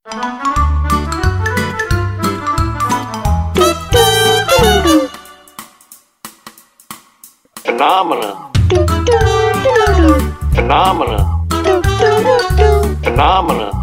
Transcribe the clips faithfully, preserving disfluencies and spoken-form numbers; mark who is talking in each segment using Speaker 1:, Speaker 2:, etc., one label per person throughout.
Speaker 1: Phenomena. Phenomena. Phenomena.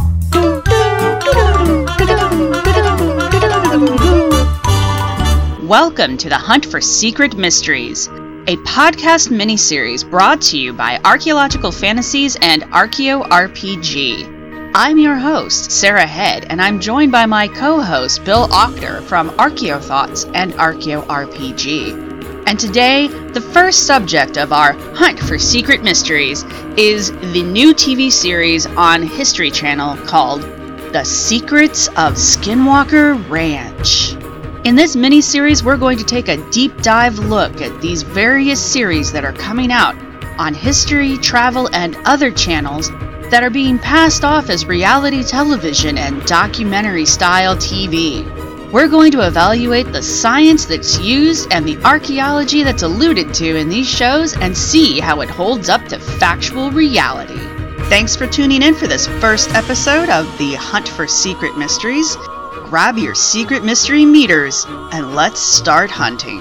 Speaker 2: Welcome to the Hunt for Secret Mysteries, a podcast miniseries brought to you by Archaeological Fantasies and Archeo R P G. I'm your host, Sarah Head, and I'm joined by my co-host, Bill Octor from Archeo Thoughts and Archeo R P G. And today, the first subject of our Hunt for Secret Mysteries is the new T V series on History Channel called The Secrets of Skinwalker Ranch. In this mini-series, we're going to take a deep dive look at these various series that are coming out on history, travel, and other channels that are being passed off as reality television and documentary-style T V. We're going to evaluate the science that's used and the archaeology that's alluded to in these shows and see how it holds up to factual reality. Thanks for tuning in for this first episode of the Hunt for Secret Mysteries. Grab your secret mystery meters and let's start hunting.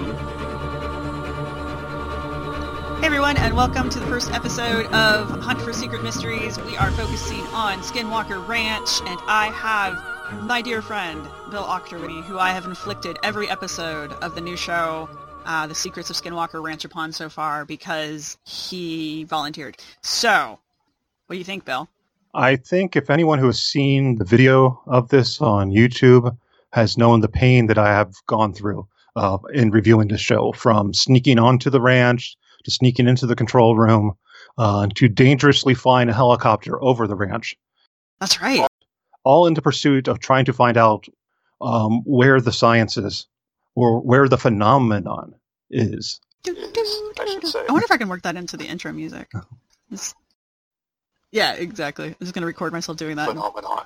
Speaker 2: Hey everyone, and welcome to the first episode of Hunt for Secret Mysteries. We are focusing on Skinwalker Ranch, and I have my dear friend, Bill Octor, with me, who I have inflicted every episode of the new show, uh, The Secrets of Skinwalker Ranch, upon so far because he volunteered. So, what do you think, Bill?
Speaker 3: I think if anyone who has seen the video of this on YouTube has known the pain that I have gone through uh, in reviewing the show, from sneaking onto the ranch to sneaking into the control room uh, to dangerously flying a helicopter over the ranch.
Speaker 2: That's right.
Speaker 3: All in the pursuit of trying to find out um, where the science is or where the phenomenon is.
Speaker 2: I wonder if I can work that into the intro music. It's- Yeah, exactly. I'm just going to record myself doing that.
Speaker 1: Phenomenon.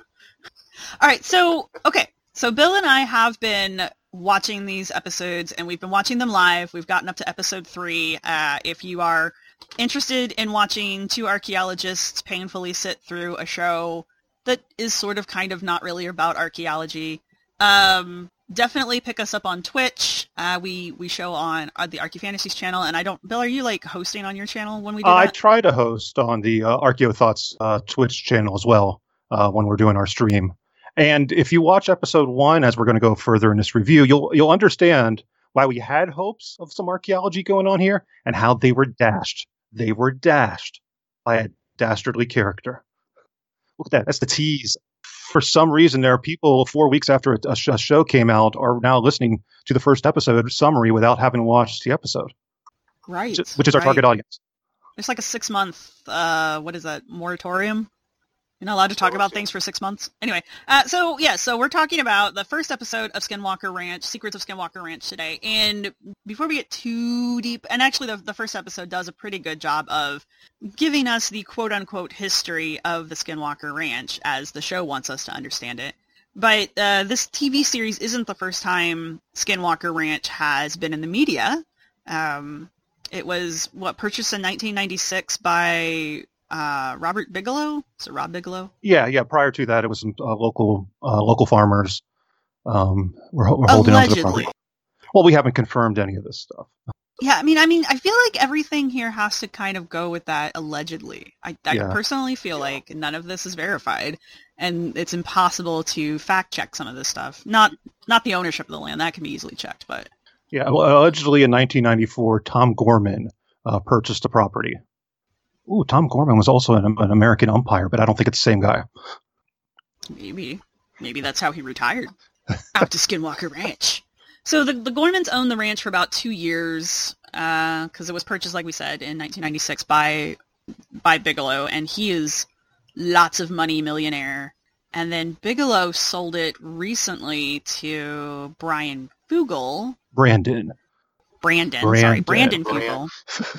Speaker 2: All right, so, okay. So Bill and I have been watching these episodes, and we've been watching them live. We've gotten up to episode three. Uh, if you are interested in watching two archaeologists painfully sit through a show that is sort of kind of not really about archaeology, um, definitely pick us up on Twitch. Uh, we, we show on uh, the Archeo Fantasies channel, and I don't... Bill, are you, like, hosting on your channel when we do
Speaker 3: Uh,
Speaker 2: that?
Speaker 3: I try to host on the uh, Archeo Thoughts uh, Twitch channel as well uh, when we're doing our stream. And if you watch episode one, as we're going to go further in this review, you'll you'll understand why we had hopes of some archaeology going on here and how they were dashed. They were dashed by a dastardly character. Look at that. That's the tease. For some reason, there are people four weeks after a, a show came out are now listening to the first episode summary without having watched the episode.
Speaker 2: Right.
Speaker 3: Which, which is our
Speaker 2: right.
Speaker 3: target audience.
Speaker 2: It's like a six-month, uh, what is that, moratorium? You're not allowed to talk about things for six months? Anyway, uh, so, yeah, so we're talking about the first episode of Skinwalker Ranch, Secrets of Skinwalker Ranch today. And before we get too deep, and actually the, the first episode does a pretty good job of giving us the quote-unquote history of the Skinwalker Ranch as the show wants us to understand it. But uh, this T V series isn't the first time Skinwalker Ranch has been in the media. Um, it was, what, purchased in nineteen ninety-six by... Uh, Robert Bigelow? Is it Rob Bigelow?
Speaker 3: Yeah, yeah. Prior to that, it was some uh, local uh, local farmers um, were, were holding on to the property. Well, we haven't confirmed any of this stuff.
Speaker 2: Yeah, I mean, I mean, I feel like everything here has to kind of go with that allegedly. I, I
Speaker 3: Yeah.
Speaker 2: personally feel like none of this is verified, and it's impossible to fact check some of this stuff. Not not the ownership of the land, that can be easily checked, but
Speaker 3: Yeah, well, allegedly in nineteen ninety-four, Tom Gorman uh, purchased the property. Ooh, Tom Gorman was also an, an American umpire, but I don't think it's the same guy.
Speaker 2: maybe maybe that's how he retired. Out to Skinwalker Ranch. So the the Gormans owned the ranch for about two years because uh, it was purchased, like we said, in nineteen ninety-six by by Bigelow, and he is lots of money millionaire. And then Bigelow sold it recently to Brian Fugal.
Speaker 3: Brandon.
Speaker 2: Brandon,
Speaker 3: Brandon.
Speaker 2: sorry, Brandon
Speaker 1: Brand.
Speaker 2: Fugal.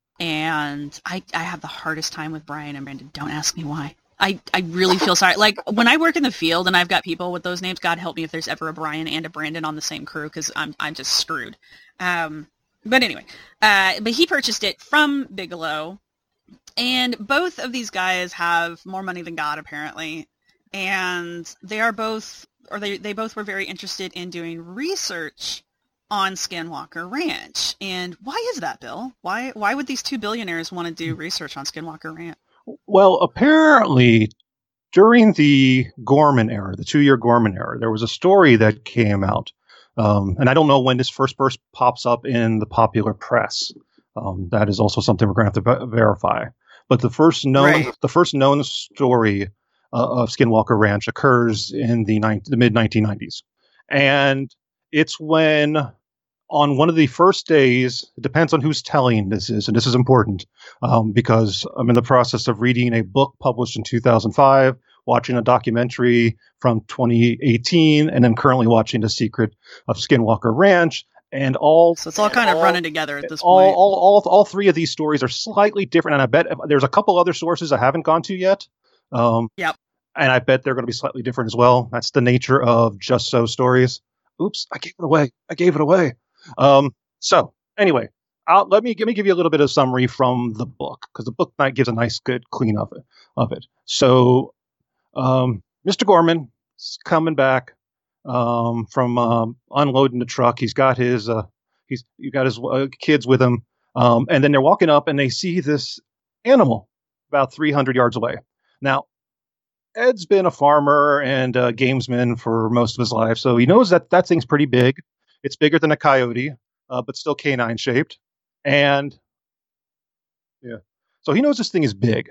Speaker 2: And I, I have the hardest time with Brian and Brandon. Don't ask me why. I, I really feel sorry. Like, when I work in the field and I've got people with those names, God help me if there's ever a Brian and a Brandon on the same crew, because I'm I'm just screwed. Um, but anyway, uh, but he purchased it from Bigelow, and both of these guys have more money than God, apparently. and they are both, or they, they both were very interested in doing research on Skinwalker Ranch. And why is that, Bill? Why why would these two billionaires want to do research on Skinwalker Ranch?
Speaker 3: Well, apparently, during the Gorman era, the two-year Gorman era, there was a story that came out. Um, and I don't know when this first burst pops up in the popular press. Um, that is also something we're going to have to v- verify. But the first known,
Speaker 2: Right.
Speaker 3: the first known story uh, of Skinwalker Ranch occurs in the, ni- the mid nineteen nineties, and it's when, on one of the first days, it depends on who's telling this is, and this is important um, because I'm in the process of reading a book published in two thousand five, watching a documentary from twenty eighteen, and then currently watching The Secret of Skinwalker Ranch. And all
Speaker 2: So it's all kind of
Speaker 3: all,
Speaker 2: running together at this
Speaker 3: all,
Speaker 2: point.
Speaker 3: all, all, all three of these stories are slightly different, and I bet there's a couple other sources I haven't gone to yet. Um,
Speaker 2: Yep.
Speaker 3: And I bet they're going to be slightly different as well. That's the nature of Just So stories. Oops, I gave it away. I gave it away. Um, so anyway, I'll, let me let me give you a little bit of summary from the book, because the book gives a nice, good clean of it. Of it. So, um, Mister Gorman is coming back um, from um, unloading the truck. He's got his uh, he's you got his uh, kids with him, um, and then they're walking up and they see this animal about three hundred yards away. Now, Ed's been a farmer and a gamesman for most of his life, so he knows that that thing's pretty big. It's bigger than a coyote, uh, but still canine shaped. And yeah, so he knows this thing is big.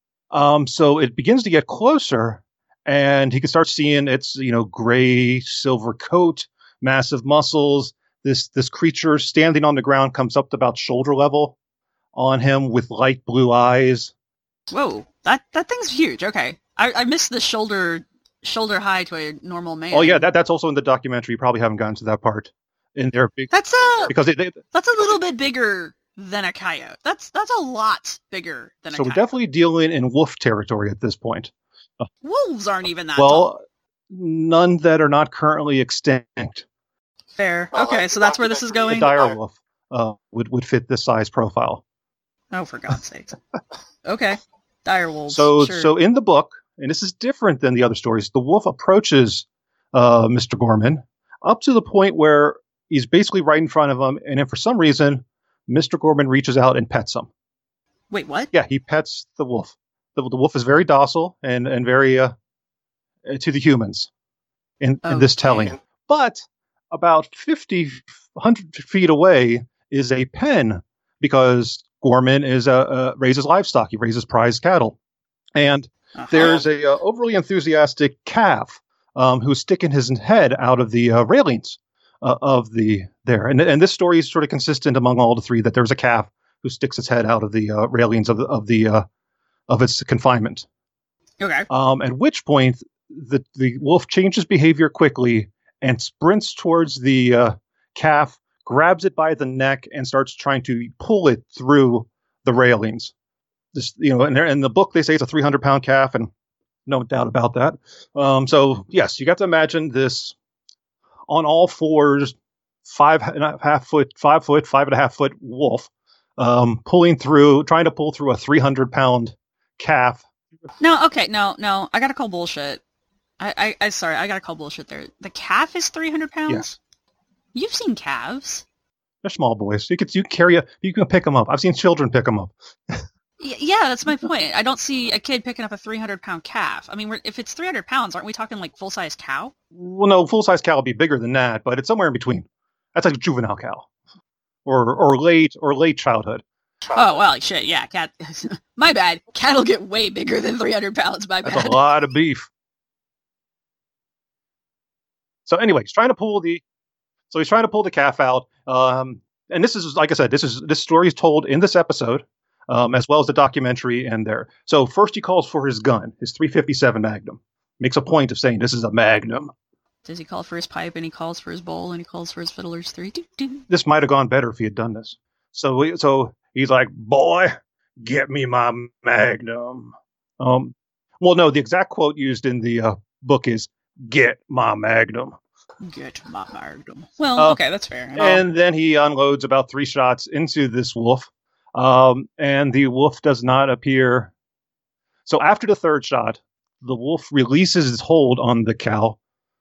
Speaker 3: Um, so it begins to get closer, and he can start seeing its, you know, gray silver coat, massive muscles. This this creature standing on the ground comes up to about shoulder level on him with light blue eyes.
Speaker 2: Whoa, that that thing's huge. Okay, I, I missed the shoulder shoulder high to a normal man.
Speaker 3: Oh yeah, that that's also in the documentary. You probably haven't gotten to that part in there big,
Speaker 2: That's a
Speaker 3: because they, they
Speaker 2: that's a little bit bigger than a coyote. That's that's a lot bigger than a
Speaker 3: so we're
Speaker 2: coyote.
Speaker 3: definitely dealing in wolf territory at this point.
Speaker 2: Wolves aren't even that tall.
Speaker 3: Well, none that are not currently extinct.
Speaker 2: Fair.
Speaker 1: Well,
Speaker 2: Okay,
Speaker 1: like
Speaker 2: so
Speaker 1: the
Speaker 2: that's where this is
Speaker 1: documentary-
Speaker 3: A
Speaker 2: going.
Speaker 3: dire wolf uh, would would fit this size profile.
Speaker 2: Oh, for God's sakes. Okay, dire wolves.
Speaker 3: So
Speaker 2: sure.
Speaker 3: so in the book, and this is different than the other stories, the wolf approaches uh, Mister Gorman up to the point where he's basically right in front of him, and then for some reason, Mister Gorman reaches out and pets him.
Speaker 2: Wait, what?
Speaker 3: Yeah, he pets the wolf. The, the wolf is very docile and and very uh, to the humans in, in this
Speaker 2: Okay.
Speaker 3: telling. But about fifty, one hundred feet away is a pen, because Gorman is a, uh, raises livestock. He raises prize cattle, and
Speaker 2: Uh-huh.
Speaker 3: there's a uh, overly enthusiastic calf um, who's sticking his head out of the uh, railings uh, of the there. And and this story is sort of consistent among all the three, that there's a calf who sticks its head out of the uh, railings of the of the uh, of its confinement.
Speaker 2: Okay.
Speaker 3: Um, at which point the the wolf changes behavior quickly and sprints towards the uh, calf, grabs it by the neck, and starts trying to pull it through the railings. This, you know, and in the book they say it's a three hundred pound calf, and no doubt about that. Um, so yes, you got to imagine this on all fours, five and a half foot, five foot, five and a half foot wolf, um, pulling through, trying to pull through a three hundred pound calf.
Speaker 2: No, okay, no, no. I gotta call bullshit. I, I, I sorry, I gotta call bullshit there. The calf is three hundred pounds?
Speaker 3: Yes,
Speaker 2: You've seen calves.
Speaker 3: they're small boys. You could you carry a, you can pick them up. I've seen children pick them up.
Speaker 2: Y- yeah, that's my point. I don't see a kid picking up a three hundred pound calf. I mean, we're, if it's three hundred pounds, aren't we talking like full-size cow?
Speaker 3: Well, no, full size cow will be bigger than that, but it's somewhere in between. That's like a juvenile cow, or or late or late childhood.
Speaker 2: Oh, well, shit, yeah, cat. My bad. Cattle get way bigger than three hundred pounds, my
Speaker 3: That's
Speaker 2: bad.
Speaker 3: a lot of beef. So anyway, he's trying to pull the, so he's trying to pull the calf out. Um, and this is, like I said, this is this story is told in this episode, um, as well as the documentary in there. So first he calls for his gun, his three fifty-seven Magnum. Makes a point of saying this is a Magnum.
Speaker 2: Does he call for his pipe, and he calls for his bowl, and he calls for his fiddler's three? Doo, doo.
Speaker 3: This might have gone better if he had done this. So we, so he's like, boy, get me my Magnum. Um, well, no, the exact quote used in the uh, book is, get my Magnum.
Speaker 2: Get my Magnum. Well,
Speaker 3: Uh,
Speaker 2: okay, that's fair.
Speaker 3: And then he unloads about three shots into this wolf. Um, and the wolf does not appear. So after the third shot, the wolf releases its hold on the cow,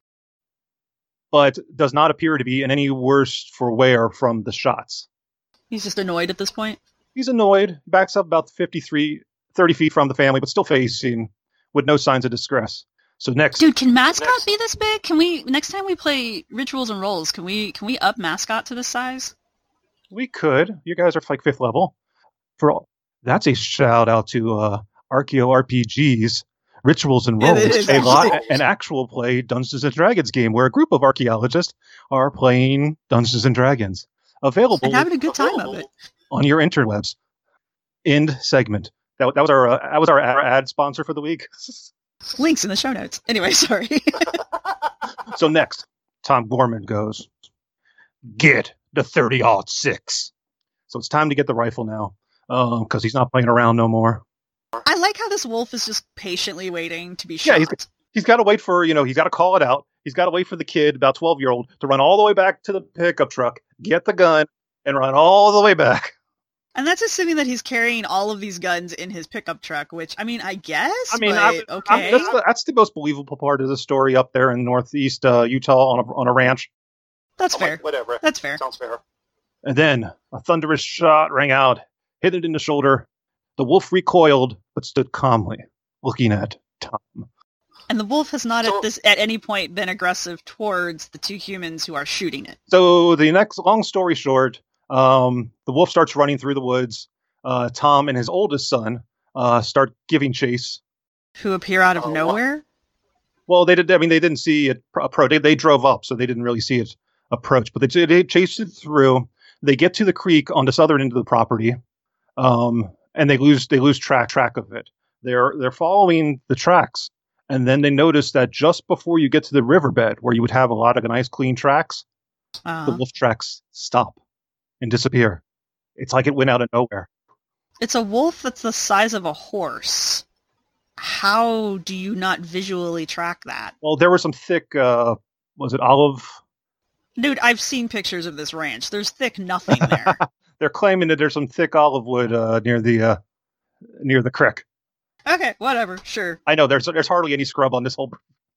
Speaker 3: but does not appear to be in any worse for wear from the shots.
Speaker 2: He's just annoyed at this point?
Speaker 3: He's annoyed, backs up about fifty-three, thirty feet from the family, but still facing with no signs of distress. So next,
Speaker 2: dude, can mascot
Speaker 3: next.
Speaker 2: be this big? Can we next time we play rituals and rolls? Can we can we up mascot to this size?
Speaker 3: We could. You guys are like fifth level. For all, that's a shout out to uh, Archeo R P G's Rituals and Rolls,
Speaker 2: is,
Speaker 3: a lot, an actual play Dungeons and Dragons game where a group of archaeologists are playing Dungeons and Dragons. Available
Speaker 2: and having a good time of it
Speaker 3: on your interwebs. End segment. That, that was our uh, that was our ad sponsor for the week.
Speaker 2: Links in the show notes. Anyway, sorry.
Speaker 3: So next, Tom Gorman goes, get the thirty aught six. So it's time to get the rifle now, because uh, he's not playing around no more.
Speaker 2: I like how this wolf is just patiently waiting to be shot.
Speaker 3: Yeah, he's, he's got to wait for, you know, he's got to call it out. He's got to wait for the kid, about twelve-year-old, to run all the way back to the pickup truck, get the gun, and run all the way back.
Speaker 2: And that's assuming that he's carrying all of these guns in his pickup truck, which, I mean, I guess,
Speaker 3: I mean,
Speaker 2: but
Speaker 3: I'm,
Speaker 2: okay.
Speaker 3: I'm, that's, the, that's the most believable part of the story up there in northeast uh, Utah on a, on a ranch.
Speaker 2: That's
Speaker 4: I'm
Speaker 2: fair.
Speaker 4: like, whatever.
Speaker 2: That's fair.
Speaker 4: Sounds fair.
Speaker 3: And then a thunderous shot rang out, hit it in the shoulder. The wolf recoiled, but stood calmly, looking at Tom.
Speaker 2: And the wolf has not
Speaker 4: So-
Speaker 2: at this at any point been aggressive towards the two humans who are shooting it.
Speaker 3: So the next, long story short, um, the wolf starts running through the woods. Uh, Tom and his oldest son uh, start giving chase.
Speaker 2: Who appear out of
Speaker 4: Oh,
Speaker 2: nowhere?
Speaker 3: Well, they did. I mean, they didn't see it approach. They, they drove up, so they didn't really see it approach. But they, they chased it through. They get to the creek on the southern end of the property, um, and they lose they lose track track of it. They're they're following the tracks, and then they notice that just before you get to the riverbed, where you would have a lot of nice clean tracks,
Speaker 2: Uh,
Speaker 3: the wolf tracks stop and disappear. It's like it went out of nowhere.
Speaker 2: it's a wolf that's the size of a horse. How do you not visually track that?
Speaker 3: Well, there was some thick. Uh, was it olive?
Speaker 2: Dude, I've seen pictures of this ranch. There's thick nothing there.
Speaker 3: They're claiming that there's some thick olive wood uh, near the uh, near the creek.
Speaker 2: Okay, whatever, sure.
Speaker 3: I know there's there's hardly any scrub on this whole.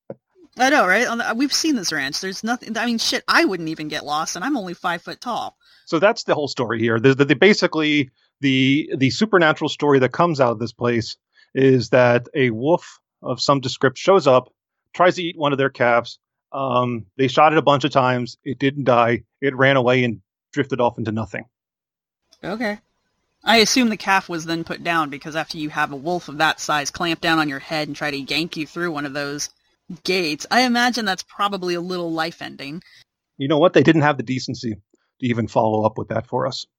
Speaker 2: I know, right? On the, we've seen this ranch. There's nothing. I mean, shit, I wouldn't even get lost, and I'm only five foot tall.
Speaker 3: So that's the whole story here. The, the, the basically the the supernatural story that comes out of this place is that a wolf of some description shows up, tries to eat one of their calves. Um, they shot it a bunch of times. It didn't die. It ran away and drifted off into nothing.
Speaker 2: Okay. I assume the calf was then put down because after you have a wolf of that size clamp down on your head and try to yank you through one of those gates, I imagine that's probably a little life-ending.
Speaker 3: You know what? They didn't have the decency to even follow up with that for us.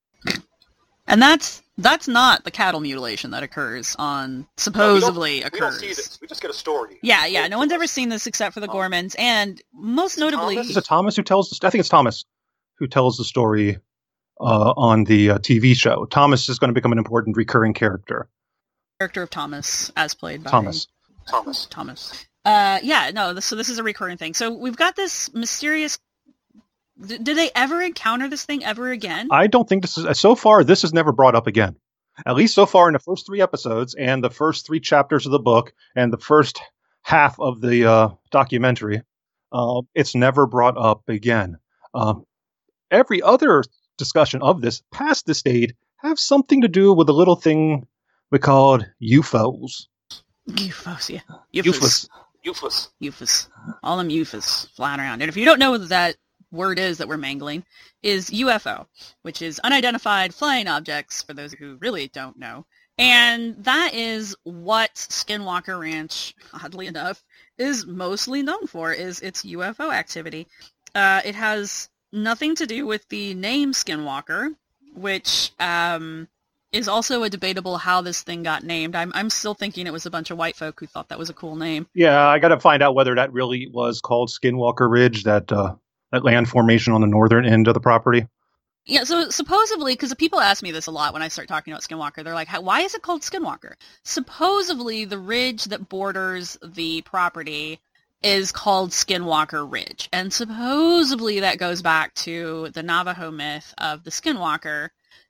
Speaker 2: And that's that's not the cattle mutilation that occurs on supposedly
Speaker 4: we don't,
Speaker 2: occurs.
Speaker 4: We don't see this. We just get a story.
Speaker 2: Yeah, yeah. No one's ever seen this except for the Gormans, and most notably,
Speaker 4: Thomas?
Speaker 3: Is it Thomas who tells the? I think it's Thomas who tells the story uh, on the uh, T V show. Thomas is going to become an important recurring character.
Speaker 2: character of Thomas, as played by
Speaker 3: Thomas.
Speaker 4: Thomas.
Speaker 2: Thomas. Uh, yeah, no. This, so this is a recurring thing. So we've got this mysterious. D- did they ever encounter this thing ever again?
Speaker 3: I don't think this is so far. This is never brought up again. At least so far in the first three episodes and the first three chapters of the book and the first half of the uh, documentary, uh, it's never brought up again. Um, every other discussion of this past this date have something to do with a little thing we called U F Os.
Speaker 2: U F Os, yeah.
Speaker 3: Useless.
Speaker 4: Useless.
Speaker 2: U F Os. All them U F Os flying around. And if you don't know what that word is that we're mangling, is U F O, which is unidentified flying objects, for those who really don't know. And that is what Skinwalker Ranch, oddly enough, is mostly known for, is its U F O activity. Uh, it has nothing to do with the name Skinwalker, which um, is also a debatable how this thing got named. I'm I'm still thinking it was a bunch of white folk who thought that was a cool name.
Speaker 3: Yeah, I got to find out whether that really was called Skinwalker Ridge, that uh, that land formation on the northern end of the property.
Speaker 2: Yeah, so supposedly, because people ask me this a lot when I start talking about Skinwalker, they're like, why is it called Skinwalker? Supposedly, the ridge that borders the property is called Skinwalker Ridge. And supposedly that goes back to the Navajo myth of the Skinwalker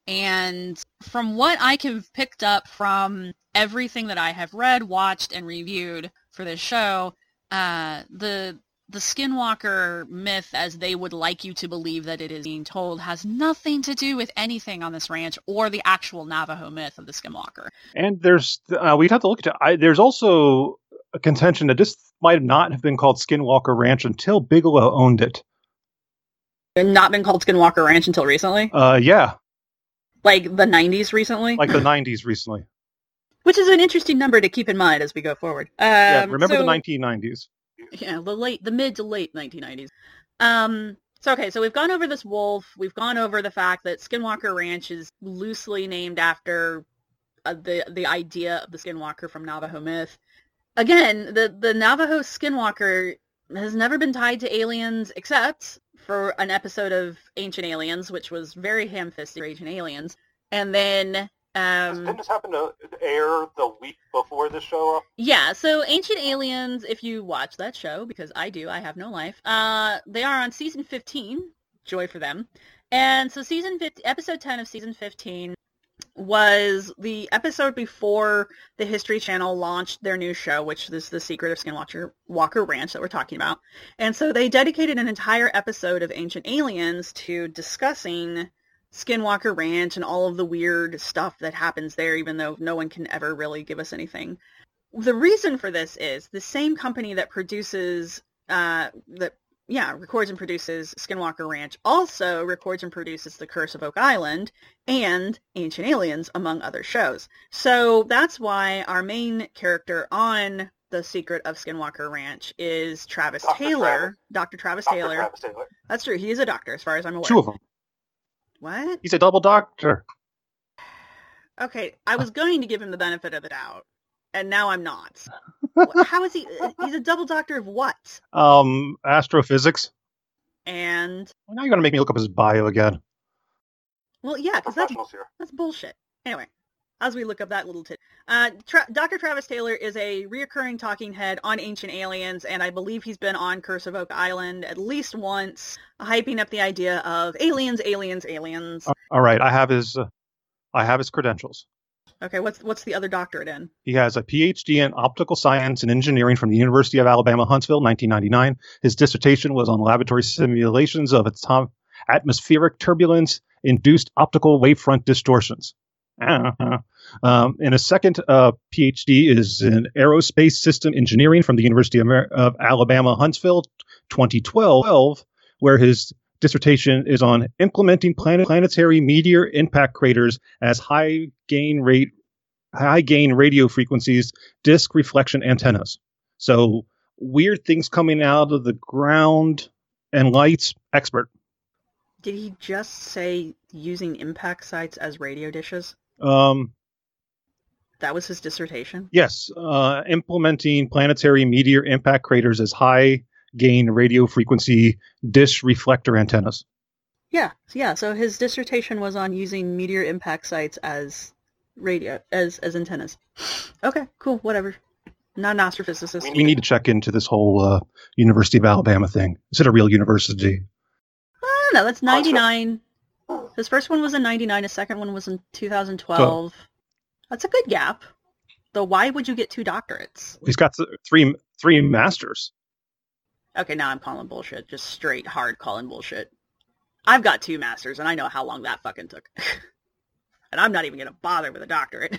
Speaker 2: And from what I have picked up from everything that I have read, watched, and reviewed for this show, uh, the the Skinwalker myth, as they would like you to believe that it is being told, has nothing to do with anything on this ranch or the actual Navajo myth of the Skinwalker.
Speaker 3: And there's, uh, we'd have to look at it. I, there's also a contention that this might not have been called Skinwalker Ranch until Bigelow owned it.
Speaker 2: It's not been called Skinwalker Ranch until recently?
Speaker 3: Uh, yeah.
Speaker 2: Like the nineties recently?
Speaker 3: Like the nineties recently.
Speaker 2: Which is an interesting number to keep in mind as we go forward. Um,
Speaker 3: yeah, remember
Speaker 2: so,
Speaker 3: the nineteen nineties.
Speaker 2: Yeah, the late, the mid to late nineteen nineties. Um, so, okay, so we've gone over this wolf. We've gone over the fact that Skinwalker Ranch is loosely named after uh, the the idea of the Skinwalker from Navajo myth. Again, the, the Navajo Skinwalker has never been tied to aliens except for an episode of Ancient Aliens, which was very ham-fisted for Ancient Aliens. And then... Um,
Speaker 4: Didn't this happen to air the week before the show?
Speaker 2: Yeah, so Ancient Aliens, if you watch that show, because I do, I have no life, uh, they are on season fifteen, joy for them. And so season fifteen, episode ten of season fifteen was the episode before the History Channel launched their new show, which is The Secret of Skinwalker Walker Ranch that we're talking about. And so they dedicated an entire episode of Ancient Aliens to discussing Skinwalker Ranch and all of the weird stuff that happens there, even though no one can ever really give us anything. The reason for this is the same company that produces, uh, that yeah, records and produces Skinwalker Ranch also records and produces The Curse of Oak Island and Ancient Aliens, among other shows. So that's why our main character on The Secret of Skinwalker Ranch is Travis
Speaker 4: Doctor
Speaker 2: Taylor.
Speaker 4: Travis.
Speaker 2: Doctor Travis
Speaker 4: Doctor
Speaker 2: Taylor.
Speaker 4: Travis Taylor.
Speaker 2: That's true. He is a doctor, as far as I'm aware.
Speaker 3: Two of them.
Speaker 2: What?
Speaker 3: He's a double doctor.
Speaker 2: Okay, I was going to give him the benefit of the doubt, and now I'm not. How is he? He's a double doctor of what?
Speaker 3: Um, astrophysics.
Speaker 2: And
Speaker 3: Well, now you're going to make me look up his bio again.
Speaker 2: well, yeah, because that's
Speaker 4: Professionals here.
Speaker 2: that's bullshit. Anyway, as we look up that little tit, uh, Tra- Doctor Travis Taylor is a reoccurring talking head on Ancient Aliens, and I believe he's been on Curse of Oak Island at least once, hyping up the idea of aliens, aliens, aliens.
Speaker 3: All right, I have his, uh, I have his credentials.
Speaker 2: Okay, what's what's the other doctorate in?
Speaker 3: He has a P H D in optical science and engineering from the University of Alabama, Huntsville, nineteen ninety-nine. His dissertation was on laboratory simulations of atom- atmospheric turbulence induced optical wavefront distortions. Uh-huh. Um, and a second uh, P H D is in aerospace system engineering from the University of, Amer- of Alabama, Huntsville, twenty twelve, where his dissertation is on implementing planet- planetary meteor impact craters as high gain rate, high gain radio frequencies, disk reflection antennas. So weird things coming out of the ground and lights. Expert.
Speaker 2: Did he just say using impact sites as radio dishes?
Speaker 3: Um,
Speaker 2: That was his dissertation?
Speaker 3: yes, uh, implementing planetary meteor impact craters as high gain radio frequency dish reflector antennas.
Speaker 2: Yeah, yeah. So his dissertation was on using meteor impact sites as radio, as as antennas. Okay, cool, whatever. Not an astrophysicist.
Speaker 3: We need to check into this whole uh, University of Alabama thing. Is it a real university?
Speaker 2: I don't know. That's ninety-nine. His first one was in ninety-nine. His second one was in two thousand twelve. That's a good gap. Though, why would you get two doctorates?
Speaker 3: He's got th- three three masters.
Speaker 2: Okay, now I'm calling bullshit. Just straight hard calling bullshit. I've got two masters, and I know how long that fucking took. And I'm not even going to bother with a doctorate.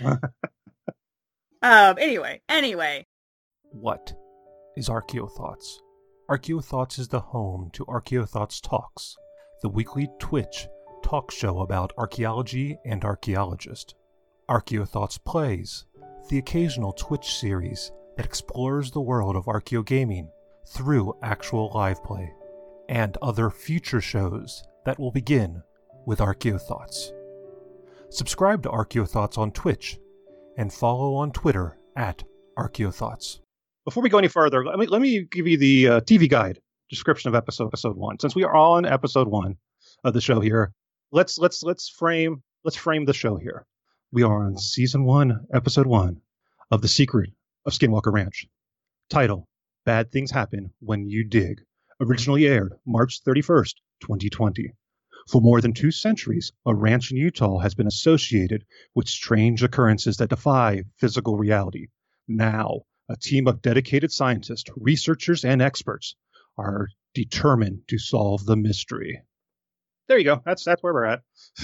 Speaker 2: um. Anyway, anyway.
Speaker 5: What is Archaeothoughts? Archaeothoughts is the home to Archaeothoughts Talks, the weekly Twitch talk show about archaeology and archaeologists. Archaeothoughts Plays, the occasional Twitch series that explores the world of archaeogaming through actual live play, and other future shows that will begin with Archaeothoughts. Subscribe to Archaeothoughts on Twitch, and follow on Twitter at Archaeothoughts.
Speaker 3: Before we go any further, let me let me give you the uh, T V guide description of episode episode one. Since we are on episode one of the show here, let's let's let's frame let's frame the show here. We are on season one, episode one of The Secret of Skinwalker Ranch. Title: Bad Things Happen When You Dig. Originally aired March thirty-first, twenty twenty. For more than two centuries, a ranch in Utah has been associated with strange occurrences that defy physical reality. Now, a team of dedicated scientists, researchers, and experts are determined to solve the mystery. There you go. That's that's where we're at.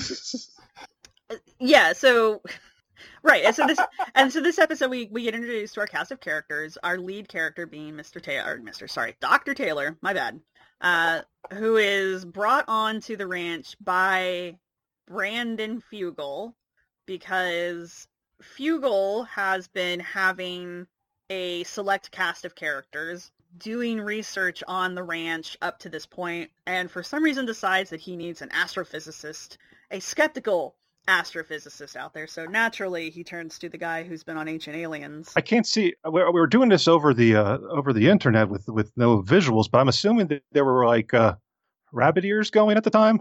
Speaker 2: Yeah, so right, and so this and so this episode we, we get introduced to our cast of characters, our lead character being Mister Taylor, Mister sorry, Doctor Taylor, my bad, uh, who is brought on to the ranch by Brandon Fugal because Fugal has been having a select cast of characters doing research on the ranch up to this point, and for some reason decides that he needs an astrophysicist, a skeptical astrophysicist out there. So naturally, he turns to the guy who's been on Ancient Aliens.
Speaker 3: I can't see. We we were doing this over the uh, over the internet with with no visuals, but I'm assuming that there were like uh, rabbit ears going at the time.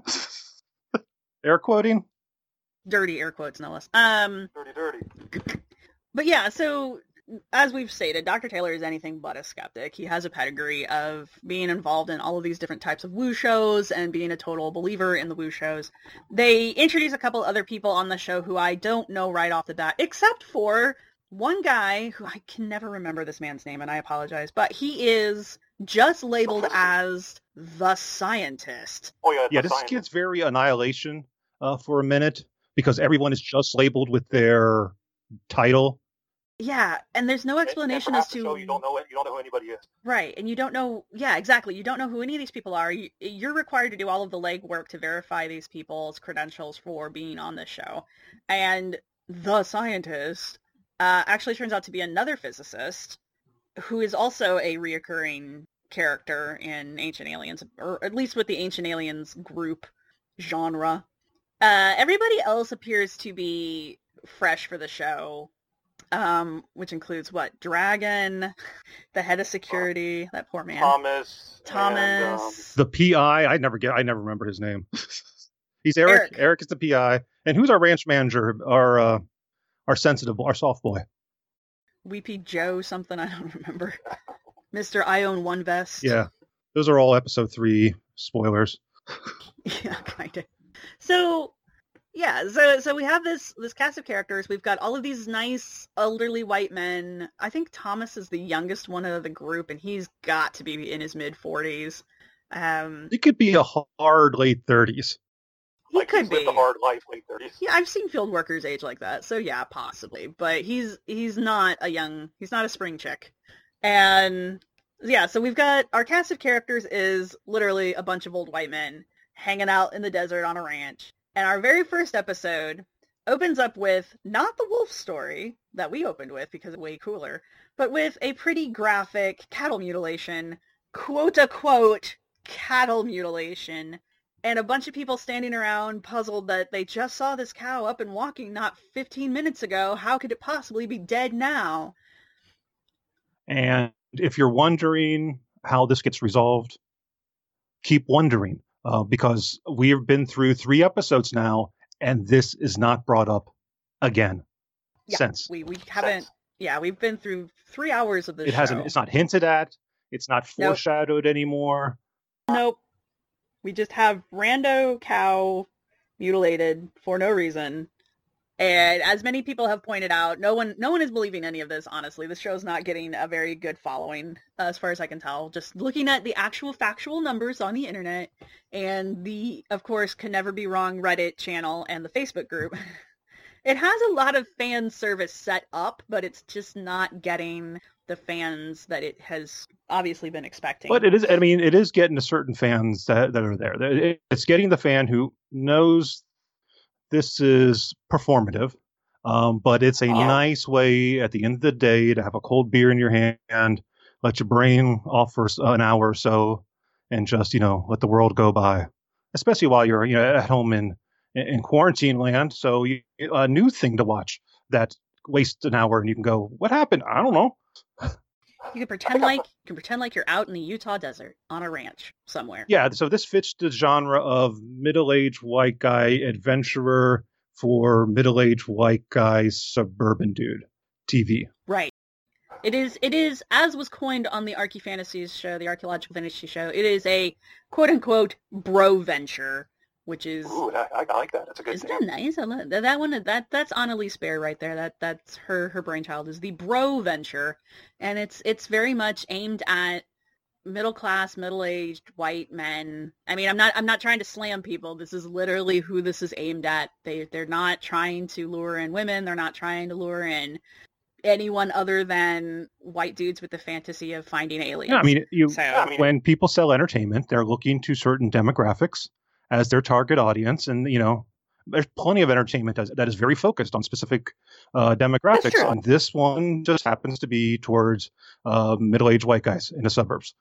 Speaker 3: Air quoting.
Speaker 2: Dirty air quotes, no less. Um,
Speaker 4: Dirty, dirty.
Speaker 2: but yeah, so as we've stated, Doctor Taylor is anything but a skeptic. He has a pedigree of being involved in all of these different types of woo shows and being a total believer in the woo shows. They introduce a couple other people on the show who I don't know right off the bat, except for one guy who I can never remember this man's name, and I apologize, but he is just labeled as the scientist.
Speaker 4: Oh yeah,
Speaker 3: Yeah,
Speaker 4: the
Speaker 3: this
Speaker 4: scientist.
Speaker 3: gets very Annihilation uh, for a minute because everyone is just labeled with their title.
Speaker 2: Yeah, and there's no
Speaker 4: And- and
Speaker 2: explanation
Speaker 4: for half
Speaker 2: as
Speaker 4: the
Speaker 2: to
Speaker 4: show, you don't know it. You don't know who anybody is.
Speaker 2: right, and you don't know. Yeah, exactly. You don't know who any of these people are. You, you're required to do all of the legwork to verify these people's credentials for being on this show. And the scientist uh, actually turns out to be another physicist who is also a reoccurring character in Ancient Aliens, or at least with the Ancient Aliens group genre. Uh, everybody else appears to be fresh for the show. Um, which includes what? Dragon, the head of security, that poor man.
Speaker 4: Thomas.
Speaker 2: Thomas.
Speaker 4: And, um,
Speaker 3: The P I, I never get, I never remember his name. He's Eric.
Speaker 2: Eric.
Speaker 3: Eric is the P I, and who's our ranch manager? Our uh, our sensitive, our soft boy.
Speaker 2: Weepy Joe something, I don't remember. Mister I Own One Vest.
Speaker 3: Yeah, those are all episode three spoilers.
Speaker 2: Yeah, kind of. So, yeah, so so we have this this cast of characters. We've got all of these nice elderly white men. I think Thomas is the youngest one of the group, and he's got to be in his mid forties. Um,
Speaker 3: It could be a hard late thirties.
Speaker 2: he
Speaker 4: like,
Speaker 2: could
Speaker 4: he's lived
Speaker 2: be.
Speaker 4: a hard life, late thirties.
Speaker 2: Yeah, I've seen field workers age like that, so yeah, possibly. But he's he's not a young, he's not a spring chick. And yeah, so we've got our cast of characters is literally a bunch of old white men hanging out in the desert on a ranch. And our very first episode opens up with not the wolf story that we opened with because it's way cooler, but with a pretty graphic cattle mutilation, quote-unquote cattle mutilation, and a bunch of people standing around puzzled that they just saw this cow up and walking not fifteen minutes ago. How could it possibly be dead now?
Speaker 3: And if you're wondering how this gets resolved, keep wondering. Uh, because we've been through three episodes now, and this is not brought up again
Speaker 2: Yeah,
Speaker 3: since.
Speaker 2: We we haven't. Yeah, we've been through three hours of this.
Speaker 3: It hasn't.
Speaker 2: show.
Speaker 3: It's not hinted at. It's not
Speaker 2: Nope.
Speaker 3: foreshadowed anymore.
Speaker 2: Nope. We just have rando cow mutilated for no reason. And as many people have pointed out, no one no one is believing any of this, honestly. This show's not getting a very good following, uh, as far as I can tell. Just looking at the actual factual numbers on the internet and the, of course, Can Never Be Wrong Reddit channel and the Facebook group. It has a lot of fan service set up, but it's just not getting the fans that it has obviously been expecting.
Speaker 3: But it is. I mean, it is getting to certain fans that, that are there. It- It's getting the fan who knows this is performative, um, but it's a
Speaker 4: Yeah.
Speaker 3: nice way at the end of the day to have a cold beer in your hand, let your brain off for s- an hour or so, and just, you know, let the world go by. Especially while you're, you know, at home in in quarantine land. So you, a new thing to watch that wastes an hour, and you can go, "What happened? I don't know."
Speaker 2: You can pretend like you can pretend like you're out in the Utah desert on a ranch somewhere.
Speaker 3: Yeah, so this fits the genre of middle-aged white guy adventurer for middle-aged white guy suburban dude T V.
Speaker 2: Right. It is it is as was coined on the Archie Fantasies show, the Archaeological Fantasy show. It is a quote unquote bro venture which is
Speaker 4: Ooh, I, I like that. That's a good
Speaker 2: isn't
Speaker 4: name.
Speaker 2: that nice? I love that, that one. That that's Annalise Baer right there. That that's her her brainchild is the Bro Venture, and it's it's very much aimed at middle class, middle aged white men. I mean, I'm not I'm not trying to slam people. This is literally who this is aimed at. They they're not trying to lure in women. They're not trying to lure in anyone other than white dudes with the fantasy of finding aliens.
Speaker 3: Yeah, I mean, you,
Speaker 2: So-
Speaker 4: I mean-
Speaker 3: when people sell entertainment, they're looking to certain demographics as their target audience, and you know, there's plenty of entertainment that, that is very focused on specific uh, demographics.
Speaker 2: true.
Speaker 3: And this one just happens to be towards uh, middle-aged white guys in the suburbs.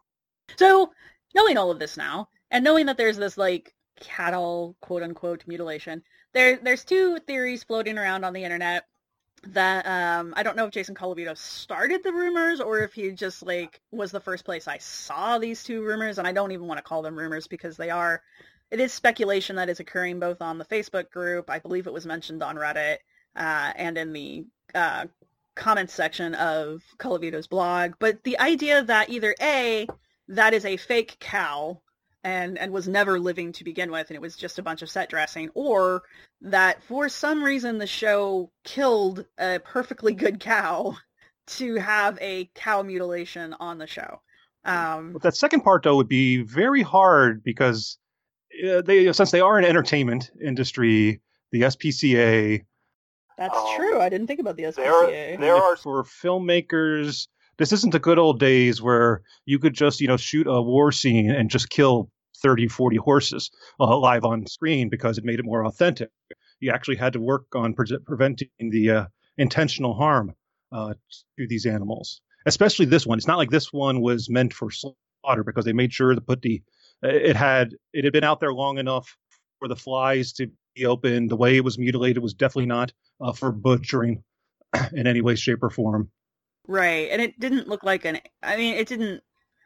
Speaker 2: So, knowing all of this now, and knowing that there's this, like, cattle, quote-unquote, mutilation, there, there's two theories floating around on the internet that, um, I don't know if Jason Colavito started the rumors, or if he just, like, was the first place I saw these two rumors, and I don't even want to call them rumors because they are, it is speculation that is occurring both on the Facebook group, I believe it was mentioned on Reddit, uh, and in the, uh, comments section of Colavito's blog, but the idea that either A, that is a fake cow and, and was never living to begin with, and it was just a bunch of set dressing, or that for some reason the show killed a perfectly good cow to have a cow mutilation on the show. Um,
Speaker 3: But that second part, though, would be very hard because uh, they, since they are an entertainment industry, the S P C A,
Speaker 2: that's
Speaker 4: Um,
Speaker 2: true. I didn't think about the S P C
Speaker 4: there-
Speaker 2: A.
Speaker 4: there are-
Speaker 3: for filmmakers, this isn't the good old days where you could just, you know, shoot a war scene and just kill thirty, forty horses uh, live on screen because it made it more authentic. You actually had to work on pre- preventing the uh, intentional harm uh, to these animals, especially this one. It's not like this one was meant for slaughter because they made sure to put the, it had, it had been out there long enough for the flies to be open. The way it was mutilated was definitely not uh, for butchering in any way, shape, or form.
Speaker 2: Right, and it didn't look like an, I mean, it didn't,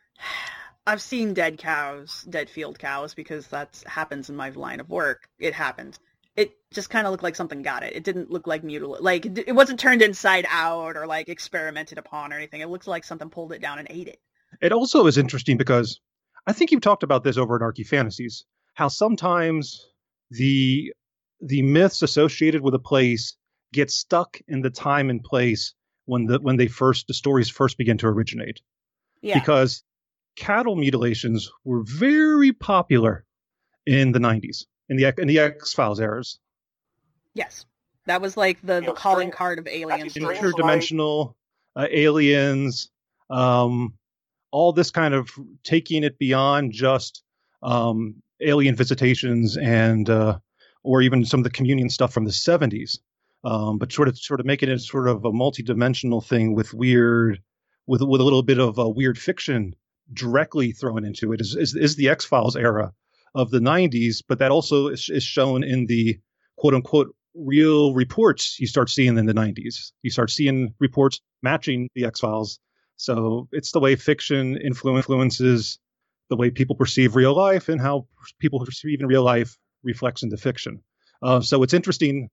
Speaker 2: I've seen dead cows, dead field cows, because that happens in my line of work. It happened. It just kind of looked like something got it. It didn't look like mutilate, like, it, it wasn't turned inside out or, like, experimented upon or anything. It looks like something pulled it down and ate it.
Speaker 3: It also is interesting because I think you've talked about this over at Archie Fantasies, how sometimes the the myths associated with a place get stuck in the time and place when the when they first the stories first begin to originate.
Speaker 2: Yeah.
Speaker 3: Because cattle mutilations were very popular in the nineties, in the in the X-Files eras.
Speaker 2: Yes. That was like the,
Speaker 4: You
Speaker 2: the
Speaker 4: know,
Speaker 2: calling
Speaker 4: strange-
Speaker 2: card of aliens.
Speaker 4: Strange
Speaker 3: Interdimensional uh, aliens, um, all this kind of taking it beyond just um, alien visitations and uh, or even some of the communion stuff from the seventies, um, but sort of sort of making it sort of a multi-dimensional thing with weird, with with a little bit of a weird fiction directly thrown into it is is, is the X-Files era of the nineties, but that also is, is shown in the quote unquote real reports you start seeing in the nineties. You start seeing reports matching the X-Files. So it's the way fiction influences the way people perceive real life, and how people perceive in real life reflects into fiction. Uh, so it's interesting.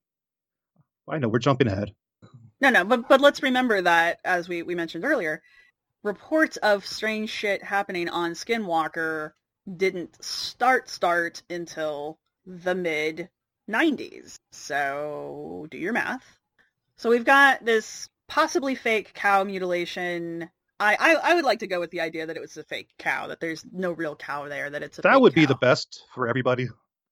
Speaker 3: I know we're jumping ahead.
Speaker 2: No, no, but but let's remember that, as we, we mentioned earlier, reports of strange shit happening on Skinwalker didn't start start until the mid nineties. So do your math. So we've got this possibly fake cow mutilation. I, I, I would like to go with the idea that it was a fake cow, that there's no real cow there, that it's a
Speaker 3: That
Speaker 2: fake
Speaker 3: would be
Speaker 2: cow.
Speaker 3: the best for everybody.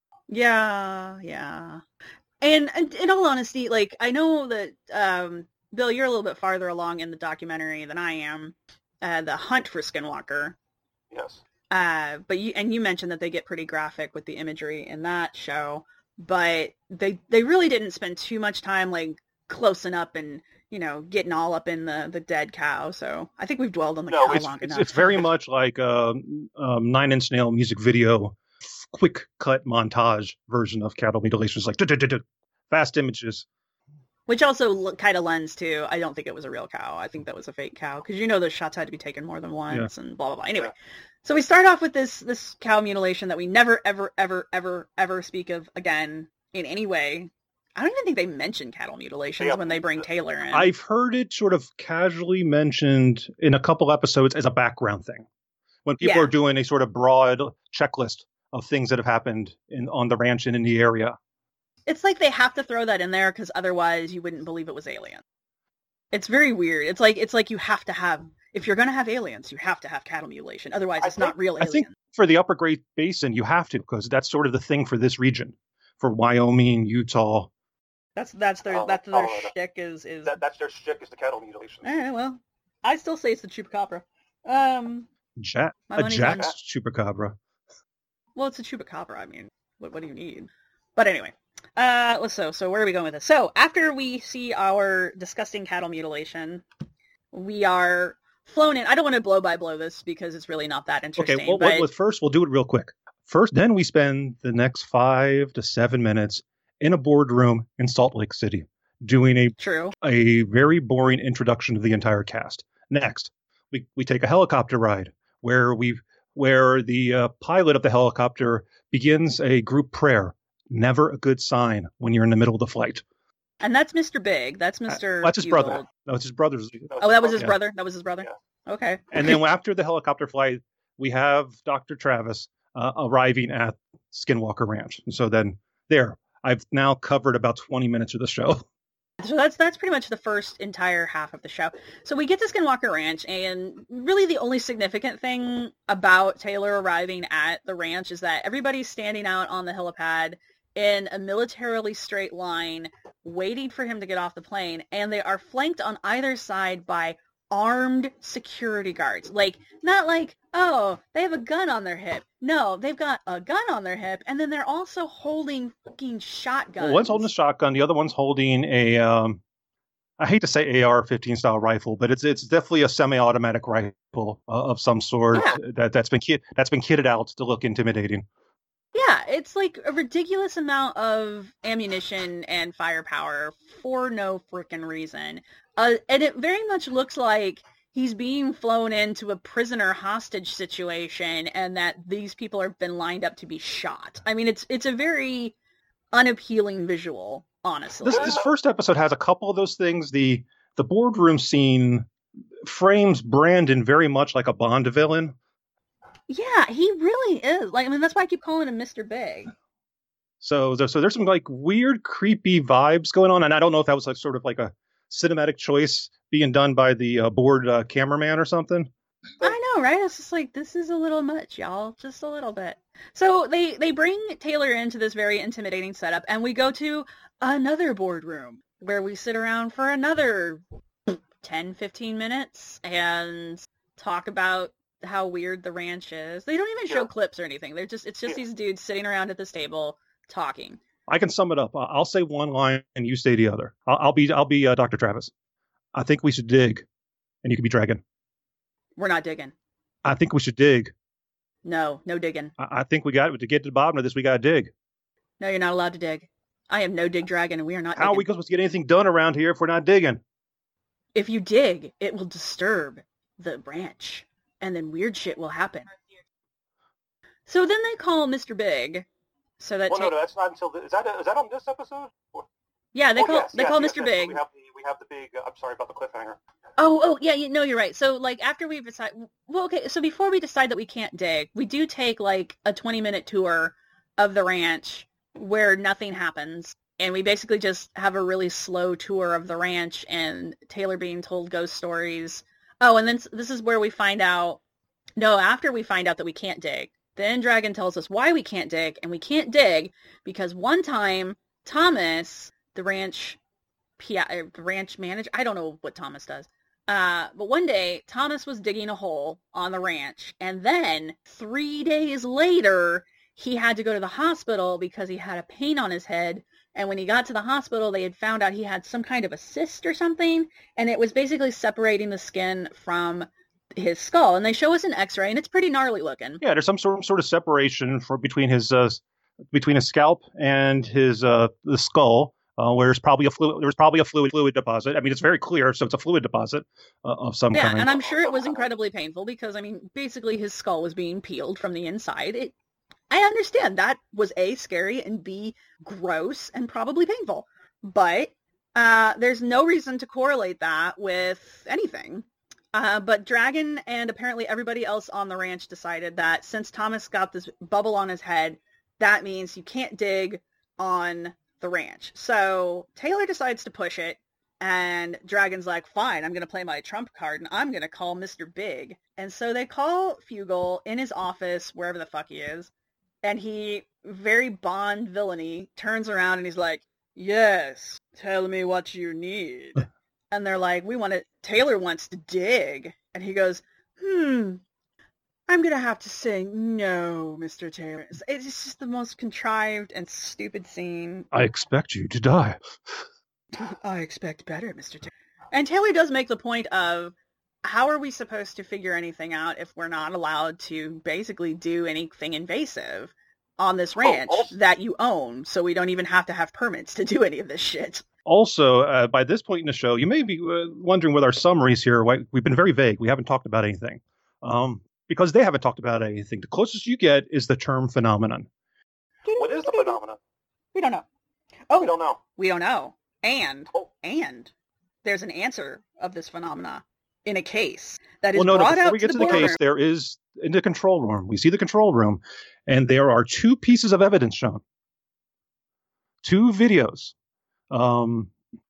Speaker 2: Yeah, yeah. And, and in all honesty, like, I know that, um, Bill, you're a little bit farther along in the documentary than I am, uh, the hunt for Skinwalker.
Speaker 4: Yes.
Speaker 2: Uh, but you, and you mentioned that they get pretty graphic with the imagery in that show, but they, they really didn't spend too much time, like, closing up and, you know, getting all up in the, the dead cow. So I think we've dwelled on the
Speaker 4: No,
Speaker 2: cow
Speaker 3: It's,
Speaker 2: long
Speaker 3: it's,
Speaker 2: enough.
Speaker 3: it's very much like a um, Nine Inch Nail music video, quick cut montage version of cattle mutilations, like du-du-du-du, fast images.
Speaker 2: Which also kind of lends to, I don't think it was a real cow. I think that was a fake cow, because you know those shots had to be taken more than once and blah, blah, blah. Anyway,
Speaker 4: Yeah.
Speaker 2: so we start off with this this cow mutilation that we never, ever, ever, ever, ever speak of again in any way. I don't even think they mention cattle mutilations
Speaker 4: Yeah.
Speaker 2: when they bring Taylor in.
Speaker 3: I've heard it sort of casually mentioned in a couple episodes as a background thing. When people
Speaker 2: Yeah.
Speaker 3: are doing a sort of broad checklist of things that have happened in on the ranch and in the area.
Speaker 2: It's like they have to throw that in there because otherwise you wouldn't believe it was alien. It's very weird. It's like it's like you have to have, if you're going to have aliens, you have to have cattle mutilation. Otherwise,
Speaker 4: I
Speaker 2: it's
Speaker 4: think-
Speaker 2: not real
Speaker 3: I
Speaker 2: alien.
Speaker 3: think for the Upper Great Basin, you have to, because that's sort of the thing for this region. For Wyoming, Utah.
Speaker 2: That's that's their
Speaker 4: Oh,
Speaker 2: that's their
Speaker 4: oh, that-
Speaker 2: shtick is is.
Speaker 4: That, that's their shtick, is the cattle mutilation.
Speaker 2: Eh, well, I still say it's the chupacabra. Um,
Speaker 3: Ja-
Speaker 2: My
Speaker 3: a
Speaker 2: money's
Speaker 3: Jack's
Speaker 2: on
Speaker 3: chupacabra.
Speaker 2: well, it's a chupacabra. I mean, what what do you need? But anyway, uh, let's so so where are we going with this? So after we see our disgusting cattle mutilation, we are flown in. I don't want to blow by blow this because it's really not that interesting.
Speaker 3: Okay, well,
Speaker 2: but
Speaker 3: well, first we'll do it real quick. First, then we spend the next five to seven minutes in a boardroom in Salt Lake City doing a
Speaker 2: true.
Speaker 3: a very boring introduction to the entire cast. Next, we, we take a helicopter ride where we where the uh, pilot of the helicopter begins a group prayer. Never a good sign when you're in the middle of the flight.
Speaker 2: And that's Mister Big. That's Mister
Speaker 3: That's his
Speaker 2: Bugle.
Speaker 3: brother. No, it's his brother's.
Speaker 2: Oh, that was his
Speaker 3: Yeah.
Speaker 2: brother. That was his brother. Okay.
Speaker 3: And then after the helicopter flight, we have Doctor Travis uh, arriving at Skinwalker Ranch. And so then there, I've now covered about twenty minutes of the show.
Speaker 2: So that's that's pretty much the first entire half of the show. So we get to Skinwalker Ranch, and really the only significant thing about Taylor arriving at the ranch is that everybody's standing out on the helipad in a militarily straight line, waiting for him to get off the plane, and they are flanked on either side by armed security guards. Like, not like, oh, they have a gun on their hip. No, they've got a gun on their hip, and then they're also holding fucking shotguns.
Speaker 3: Well, one's holding a shotgun, the other one's holding a, um, I hate to say A R fifteen style rifle, but it's it's definitely a semi-automatic rifle uh, of some sort
Speaker 2: Yeah.
Speaker 3: that that's been kit that's been kitted out to look intimidating.
Speaker 2: Yeah, it's like a ridiculous amount of ammunition and firepower for no frickin' reason. Uh, and it very much looks like he's being flown into a prisoner hostage situation and that these people have been lined up to be shot. I mean, it's it's a very unappealing visual, honestly.
Speaker 3: This this first episode has a couple of those things. The the boardroom scene frames Brandon very much like a Bond villain.
Speaker 2: Yeah, he really is. Like, I mean, that's why I keep calling him Mister Big.
Speaker 3: So, there- so there's some like weird, creepy vibes going on, and I don't know if that was like sort of like a cinematic choice being done by the uh, board uh, cameraman or something.
Speaker 2: I know, right? It's just like, this is a little much, y'all. Just a little bit. So they, they bring Taylor into this very intimidating setup, and we go to another boardroom where we sit around for another ten, fifteen minutes and talk about how weird the ranch is. They don't even show
Speaker 4: Yeah.
Speaker 2: clips or anything. They're just, it's just
Speaker 4: Yeah.
Speaker 2: these dudes sitting around at this table talking.
Speaker 3: I can sum it up. I- I'll say one line and you say the other. I'll, I'll be I'll be uh, Doctor Travis. I think we should dig, and you can be Dragon.
Speaker 2: We're not digging.
Speaker 3: I think we should dig.
Speaker 2: No, no digging.
Speaker 3: I, I think we got to get to the bottom of this. We got to dig.
Speaker 2: No, you're not allowed to dig. I am no dig dragon, and we are not
Speaker 3: How are
Speaker 2: digging.
Speaker 3: we supposed to get anything done around here if we're not digging?
Speaker 2: If you dig, it will disturb the ranch, and then weird shit will happen. So then they call Mister Big, so that
Speaker 4: Well, no,
Speaker 2: ta-
Speaker 4: no, that's not until... The, is, that, is that on this episode? Or-
Speaker 2: yeah, they
Speaker 4: oh,
Speaker 2: call
Speaker 4: yes,
Speaker 2: they
Speaker 4: yes,
Speaker 2: call
Speaker 4: yes,
Speaker 2: Mister
Speaker 4: yes.
Speaker 2: Big.
Speaker 4: We have the, we have the big... Uh, I'm sorry about the cliffhanger.
Speaker 2: Oh, oh, yeah, you, no, you're right. So, like, after we decide, well, okay, so before we decide that we can't dig, we do take, like, a twenty-minute tour of the ranch where nothing happens, and we basically just have a really slow tour of the ranch and Taylor being told ghost stories. Oh, and then s- this is where we find out, no, after we find out that we can't dig, then Dragon tells us why we can't dig, and we can't dig because one time, Thomas, the ranch, P- uh, ranch manager, I don't know what Thomas does, Uh, but one day, Thomas was digging a hole on the ranch, and then three days later, he had to go to the hospital because he had a pain on his head, and when he got to the hospital, they had found out he had some kind of a cyst or something, and it was basically separating the skin from his skull, and they show us an x-ray, and it's pretty gnarly looking.
Speaker 3: Yeah, there's some sort sort of separation for between his uh, between his scalp and his uh, the skull. Uh, where there's probably a fluid, there was probably a fluid fluid deposit. I mean, it's very clear, so it's a fluid deposit uh, of some
Speaker 2: Yeah,
Speaker 3: kind.
Speaker 2: and I'm sure it was incredibly painful because, I mean, basically his skull was being peeled from the inside. It, I understand that was A, scary, and B, gross and probably painful. But uh, there's no reason to correlate that with anything. Uh, but Dragon and apparently everybody else on the ranch decided that since Thomas got this bubble on his head, that means you can't dig on the ranch. So Taylor decides to push it, and Dragon's like, fine, I'm going to play my trump card, and I'm going to call Mister Big. And so they call Fugle in his office, wherever the fuck he is, and he, very Bond villainy, turns around and he's like, yes, tell me what you need. And they're like, we want to, Taylor wants to dig. And he goes, hmm, I'm going to have to say no, Mister Taylor. It's just the most contrived and stupid scene.
Speaker 3: I expect you to die.
Speaker 2: I expect better, Mister Taylor. And Taylor does make the point of, how are we supposed to figure anything out if we're not allowed to basically do anything invasive on this ranch
Speaker 4: oh, also-
Speaker 2: that you own, so we don't even have to have permits to do any of this shit?
Speaker 3: Also, uh, by this point in the show, you may be uh, wondering with our summaries here, why we've been very vague. We haven't talked about anything. Um, because they haven't talked about anything. The closest you get is the term phenomenon.
Speaker 4: What is the phenomenon?
Speaker 2: We don't know. Oh,
Speaker 4: We don't know.
Speaker 2: we don't know. And,
Speaker 4: Oh.
Speaker 2: and there's an answer of this phenomena in a case that is
Speaker 3: Well, no, no,
Speaker 2: brought
Speaker 3: before
Speaker 2: out
Speaker 3: we
Speaker 2: to
Speaker 3: get to
Speaker 2: the
Speaker 3: the
Speaker 2: boardroom.
Speaker 3: case, there is, in the control room, we see the control room, and there are two pieces of evidence shown. Two videos. Um,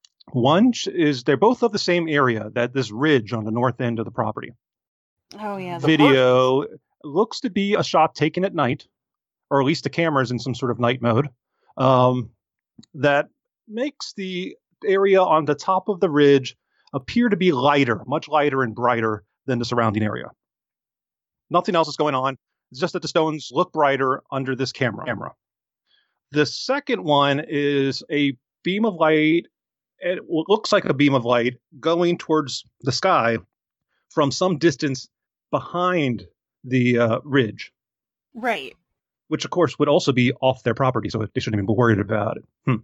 Speaker 3: one is, they're both of the same area, that this ridge on the north end of the property.
Speaker 2: Oh, yeah. The
Speaker 3: Video looks to be a shot taken at night, or at least the camera's in some sort of night mode, um, that makes the area on the top of the ridge appear to be lighter, much lighter and brighter than the surrounding area. Nothing else is going on. It's just that the stones look brighter under this camera. camera. The second one is a beam of light. It looks like a beam of light going towards the sky from some distance behind the uh, ridge,
Speaker 2: Right.
Speaker 3: which of course would also be off their property, so they shouldn't even be worried about it.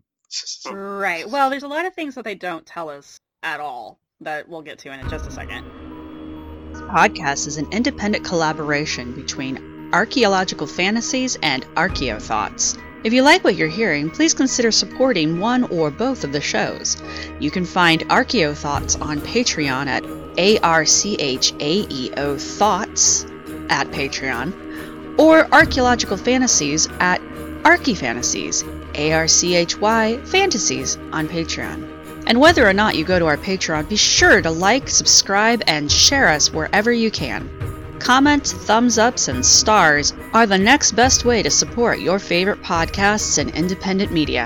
Speaker 3: Hmm.
Speaker 2: Right. Well, there's a lot of things that they don't tell us at all that we'll get to in just a second. This podcast is an independent collaboration between Archaeological Fantasies and Archeo Thoughts. If you like what you're hearing, please consider supporting one or both of the shows. You can find Archeo Thoughts on Patreon at A R C H A E O Thoughts at Patreon, or Archaeological Fantasies at Archyfantasies, A R C H Y Fantasies on Patreon. And whether or not you go to our Patreon, be sure to like, subscribe, and share us wherever you can. Comments, thumbs ups, and stars are the next best way to support your favorite podcasts and independent media.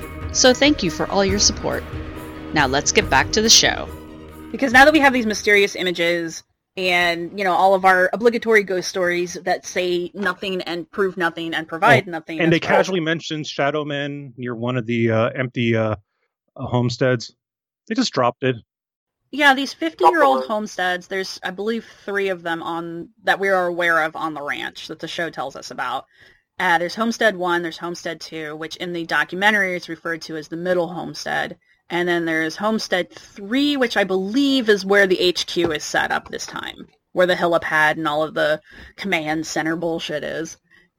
Speaker 2: So thank you for all your support. Now let's get back to the show. Because now that we have these mysterious images and, you know, all of our obligatory ghost stories that say nothing and prove nothing and provide
Speaker 3: Oh,
Speaker 2: nothing.
Speaker 3: And they
Speaker 2: that's right.
Speaker 3: casually mentioned Shadow Men near one of the uh, empty uh, uh, homesteads. They just dropped it.
Speaker 2: Yeah, these fifty-year-old
Speaker 4: Buffalo.
Speaker 2: homesteads, there's, I believe, three of them on that we are aware of on the ranch that the show tells us about. Uh, there's Homestead one, there's Homestead two, which in the documentary is referred to as the middle homestead. And then there's Homestead three, which I believe is where the H Q is set up this time, where the helipad and all of the command center bullshit is.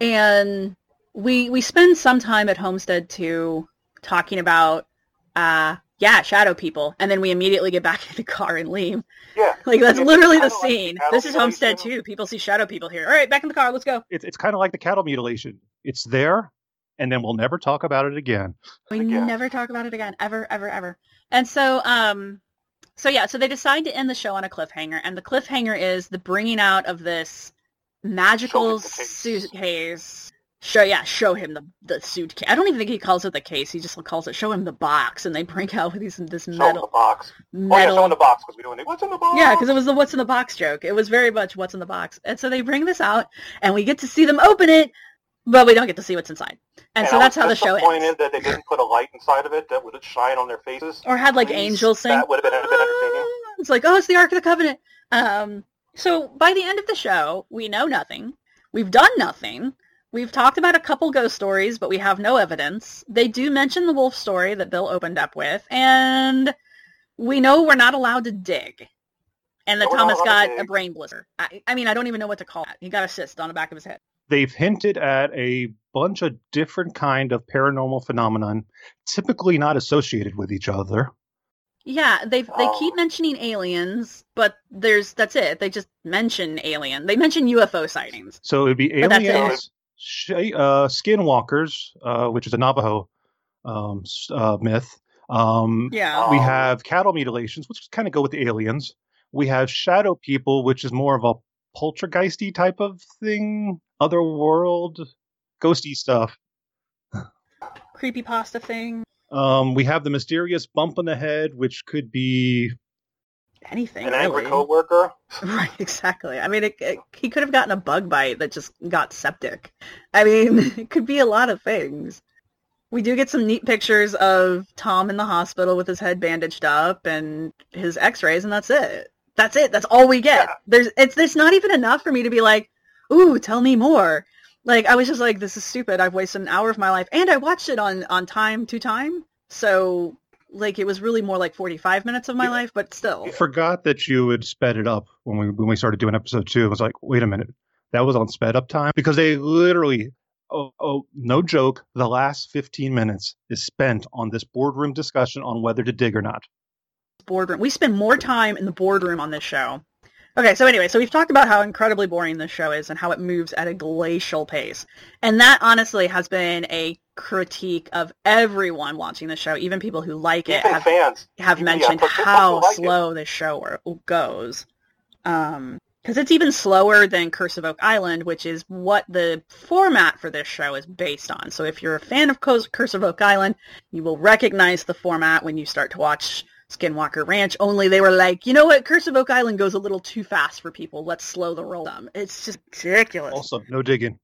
Speaker 2: And we we spend some time at Homestead two talking about, uh, yeah, shadow people, and then we immediately get back in the car and leave.
Speaker 4: Yeah.
Speaker 2: Like, that's
Speaker 4: It's
Speaker 2: literally the
Speaker 4: kinda like
Speaker 2: scene.
Speaker 4: cattle
Speaker 2: This is Homestead
Speaker 4: mutilation.
Speaker 2: two. People see shadow people here. All right, back in the car. Let's go.
Speaker 3: It's it's kind of like the cattle mutilation. It's there, and then we'll never talk about it again.
Speaker 2: We
Speaker 4: Again.
Speaker 2: never talk about it again, ever, ever, ever. And so, um, so yeah, so they decide to end the show on a cliffhanger, and the cliffhanger is the bringing out of this magical
Speaker 4: Show him the case.
Speaker 2: suitcase. Show, yeah, show him the the suitcase. I don't even think he calls it the case. He just calls it, show him the box, and they bring out these this
Speaker 4: Show him
Speaker 2: metal
Speaker 4: the box. Oh, yeah,
Speaker 2: metal.
Speaker 4: show him the box, because we don't need what's in the box.
Speaker 2: Yeah, because it was the what's in the box joke. It was very much what's in the box. And so they bring this out, and we get to see them open it, but we don't get to see what's inside. And, so
Speaker 4: I
Speaker 2: that's
Speaker 4: was
Speaker 2: how the show
Speaker 4: disappointed
Speaker 2: ends.
Speaker 4: that they didn't put a light inside of it that would shine on their faces.
Speaker 2: Or had, like,
Speaker 4: Please.
Speaker 2: angels sing.
Speaker 4: That would have been, been entertaining.
Speaker 2: It's like, oh, it's the Ark of the Covenant. Um, so by the end of the show, we know nothing. We've done nothing. We've talked about a couple ghost stories, but we have no evidence. They do mention the wolf story that Bill opened up with, and we know we're not allowed to dig. And that
Speaker 4: No, we're not
Speaker 2: Thomas
Speaker 4: allowed
Speaker 2: got
Speaker 4: to
Speaker 2: a
Speaker 4: dig.
Speaker 2: brain blister. I, I mean, I don't even know what to call it. He got a cyst on the back of his head.
Speaker 3: They've hinted at a bunch of different kind of paranormal phenomenon, typically not associated with each other.
Speaker 2: Yeah, they they
Speaker 4: Um,
Speaker 2: keep mentioning aliens, but there's that's it. They just mention alien. They mention U F O sightings.
Speaker 3: So it'd be
Speaker 2: But that's it.
Speaker 3: aliens, sh- uh, skinwalkers, uh, which is a Navajo um, s- uh, myth. Um,
Speaker 2: Yeah.
Speaker 3: we
Speaker 4: Um,
Speaker 3: have cattle mutilations, which kind of go with the aliens. We have shadow people, which is more of a poltergeisty type of thing, otherworld, ghosty stuff.
Speaker 2: Creepypasta thing.
Speaker 3: Um, we have the mysterious bump on the head, which could be
Speaker 2: Anything,
Speaker 4: an
Speaker 2: really.
Speaker 4: angry coworker.
Speaker 2: Right, exactly. I mean, it, it, he could have gotten a bug bite that just got septic. I mean, it could be a lot of things. We do get some neat pictures of Tom in the hospital with his head bandaged up and his x-rays, and that's it. That's it. That's all we get.
Speaker 4: Yeah.
Speaker 2: There's it's there's not even enough for me to be like, ooh, tell me more. Like, I was just like, this is stupid. I've wasted an hour of my life. And I watched it on, on time to time. So, like, it was really more like forty-five minutes of my
Speaker 3: Yeah.
Speaker 2: life, but still.
Speaker 3: I forgot that you had sped it up when we when we started doing episode two. I was like, wait a minute, that was on sped up time because they literally, oh, oh, no joke, the last fifteen minutes is spent on this boardroom discussion on whether to dig or not.
Speaker 2: Boardroom. We spend more time in the boardroom on this show. Okay, so anyway, so we've talked about how incredibly boring this show is and how it moves at a glacial pace. And that honestly has been a critique of everyone watching the show, even people who like it
Speaker 4: Even
Speaker 2: have,
Speaker 4: fans.
Speaker 2: have
Speaker 4: Yeah,
Speaker 2: mentioned
Speaker 4: but people
Speaker 2: how
Speaker 4: like it.
Speaker 2: slow this show or, goes. Um, because it's even slower than Curse of Oak Island, which is what the format for this show is based on. So if you're a fan of Curse of Oak Island, you will recognize the format when you start to watch Skinwalker Ranch, only they were like, you know what, Curse of Oak Island goes a little too fast for people. Let's slow the roll down. It's just ridiculous.
Speaker 3: Also, no digging.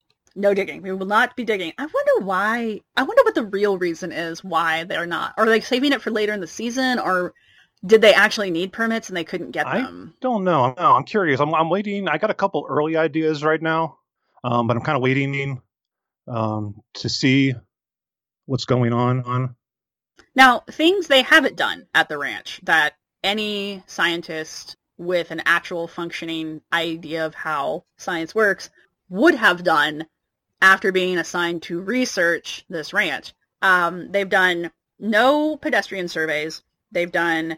Speaker 2: No digging. We will not be digging. I wonder why. I wonder what the real reason is why they're not. Are they saving it for later in the season, or did they actually need permits and they couldn't get
Speaker 3: I
Speaker 2: them?
Speaker 3: don't know. No, I'm curious. I'm, I'm waiting. I got a couple early ideas right now, um, but I'm kind of waiting um, to see what's going on. on.
Speaker 2: Now, things they haven't done at the ranch that any scientist with an actual functioning idea of how science works would have done after being assigned to research this ranch. Um, they've done no pedestrian surveys. They've done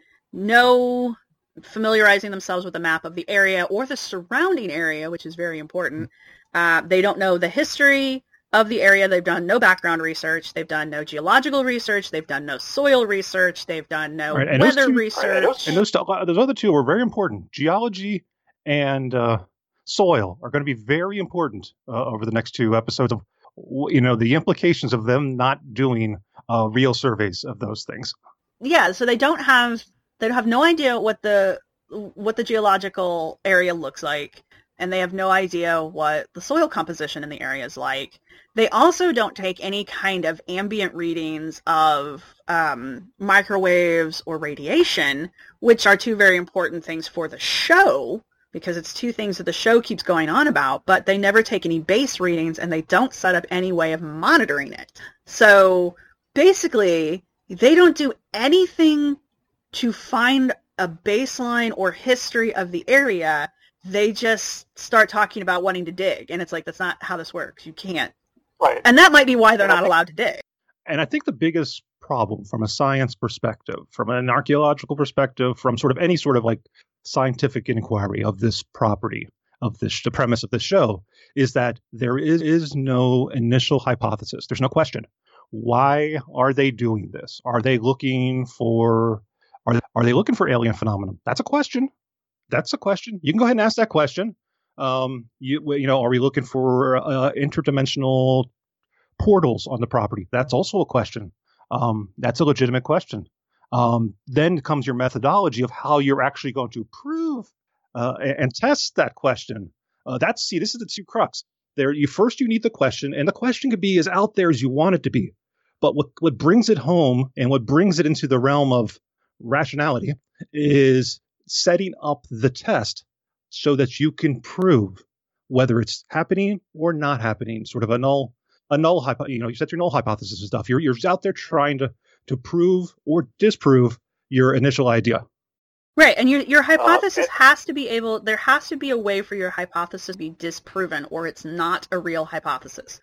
Speaker 2: no familiarizing themselves with the map of the area or the surrounding area, which is very important. Uh, they don't know the history of the area. They've done no background research. They've done no geological research. They've done no soil research. They've done no
Speaker 3: Right, and those
Speaker 2: weather
Speaker 3: two-
Speaker 2: research.
Speaker 4: those-
Speaker 3: And those st- those other two are very important. Geology and uh, soil are going to be very important uh, over the next two episodes of, you know, the implications of them not doing uh, real surveys of those things.
Speaker 2: Yeah, so they don't have they have no idea what the what the geological area looks like, and they have no idea what the soil composition in the area is like. They also don't take any kind of ambient readings of um, microwaves or radiation, which are two very important things for the show, because it's two things that the show keeps going on about, but they never take any base readings, and they don't set up any way of monitoring it. So basically, they don't do anything to find a baseline or history of the area. They just start talking about wanting to dig, and it's like, that's not how this works. You can't.
Speaker 4: Right.
Speaker 2: And that might be why they're
Speaker 4: And I
Speaker 2: not
Speaker 4: think-
Speaker 2: allowed to dig.
Speaker 3: And I think the biggest problem from a science perspective, from an archaeological perspective, from sort of any sort of like scientific inquiry of this property, of this the premise of this show, is that there is, is no initial hypothesis. There's no question. Why are they doing this? Are they looking for are are they looking for alien phenomenon? That's a question. That's a question. You can go ahead and ask that question. Um, you you know, are we looking for uh, interdimensional portals on the property? That's also a question. Um, that's a legitimate question. Um, then comes your methodology of how you're actually going to prove uh, and, and test that question. Uh, that's see, this is the two crux. There, you first you need the question, and the question could be as out there as you want it to be. But what what brings it home and what brings it into the realm of rationality is setting up the test so that you can prove whether it's happening or not happening. Sort of a null, a null hypo, you know, you set your null hypothesis and stuff. You're you're out there trying to to prove or disprove your initial idea.
Speaker 2: Right, and your your hypothesis
Speaker 4: it-
Speaker 2: has to be able, there has to be a way for your hypothesis to be disproven, or it's not a real hypothesis.